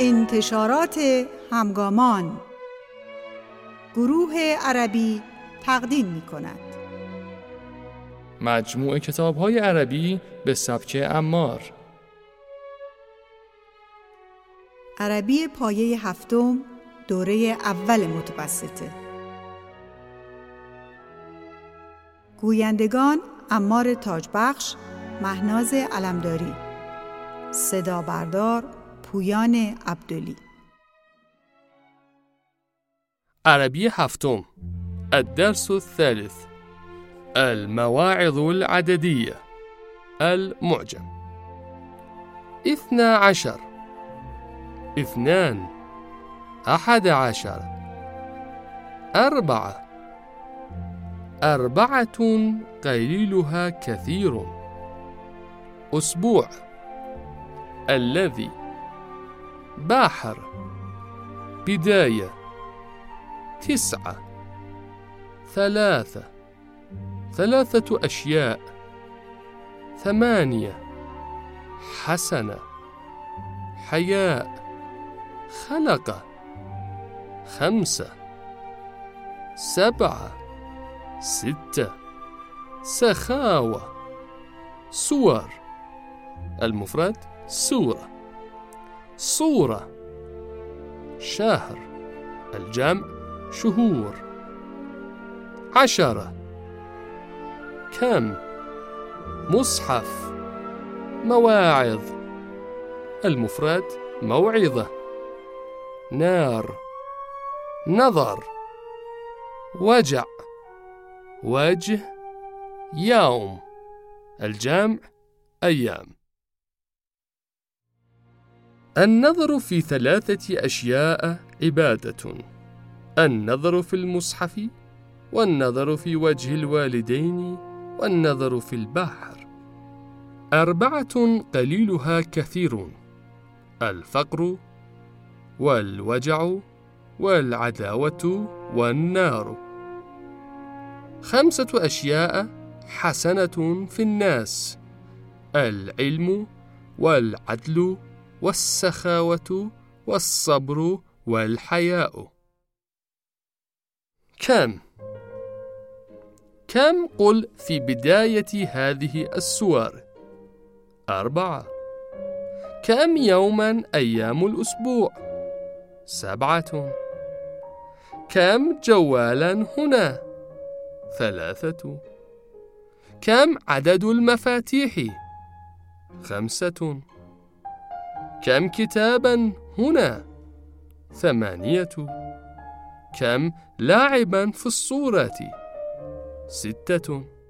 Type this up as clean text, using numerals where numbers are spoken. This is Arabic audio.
انتشارات همگامان گروه عربی تقدیم می‌کند. مجموعه کتاب‌های عربی به سبک عمار. عربی پایه هفتم، دوره اول متوسطه. گویندگان عمار تاجبخش، مهناز علمداری. صدا بردار پویان عبدلی. عربي هفتم. الدرس الثالث. المواعظ العددية. المعجم. 12 2 11 4 4 قليلها كثير. أسبوع. الذي. بحر. بداية. 9 3 أشياء. 8 حسنة. حياء. خلق. 5 7 6 سخاوة. صور. المفرد سورة. صورة. شهر. الجمع شهور. 10 كم. مصحف. مواعظ. المفرد موعظة. نار. نظر. وجع. وجه. يوم. الجمع أيام. النظر في 3 أشياء عبادة: النظر في المصحف، والنظر في وجه الوالدين، والنظر في البحر. 4 قليلها كثير: الفقر، والوجع، والعداوة، والنار. 5 أشياء حسنة في الناس: العلم، والعدل، والسخاوة، والصبر، والحياء. كم. كم قل في بداية هذه السور. 4 كم يوما أيام الأسبوع. 7 كم جوالا هنا. 3 كم عدد المفاتيح. 5 كم كتابا هنا. 8 كم لاعبا في الصورة. 6